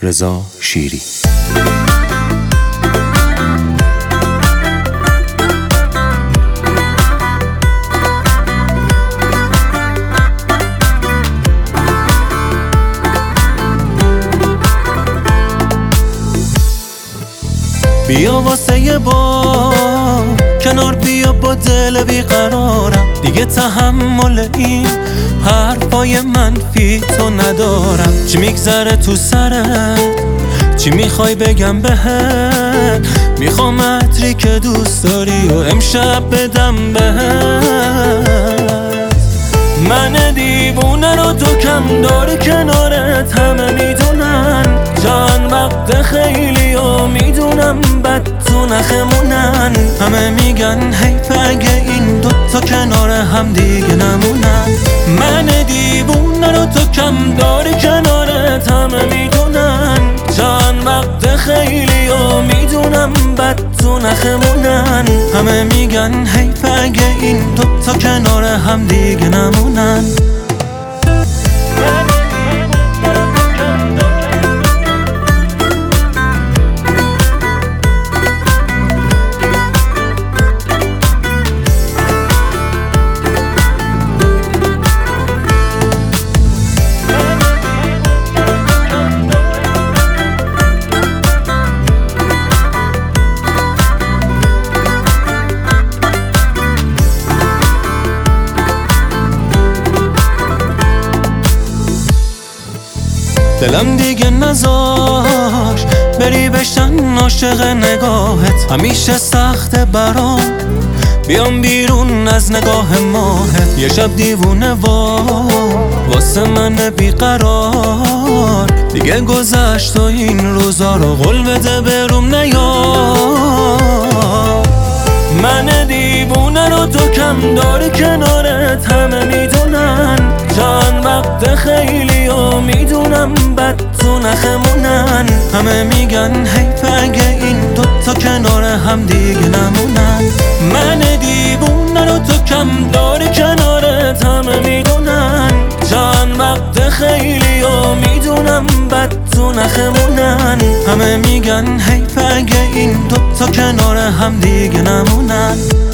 رضا شیری. بیا واسه یه بار کنار بیا، با دل بیقرارم، دیگه تحمل این حرفای منفی تو ندارم. چی میگذره تو سرت؟ چی میخوای بگم بهت؟ میخوام عطری که دوست داری و امشب بدم بهت. من دیوونه رو تو کم داری کنارت، همه میدونن جان وقت خیلی و میدونم بد تو نخمونن. همه میگن حیف اگه این دوتا کنار هم دیگه نمونن. من دیوونه رو تو کم داری کنارت، همه میدونن جان وقت خیلی و میدونم بد تو نخمونن. همه میگن حیف اگه این دوتا کنار هم دیگه نمونن. دلم دیگه نذاش بری بشن عاشق نگاهت، همیشه سخته برام بیام بیرون از نگاه ماهت. یه شب دیوونه واسه من بیقرار، دیگه گذشت و این روزا رو قول بده بروم نیار. من دیوونه رو تو کم داری کنارت، همه میدونن جان وقت خیلی و میدونم بد تو نخمونن. همه میگن حیف اگه این دوتا کنار هم دیگه نمونن. من دیوونه رو تو کم داری کنارت، همه میدونن جان وقت خیلی و میدونم بد تو نخمونن. همه میگن حیف اگه این دوتا کنار هم دیگه نمونن.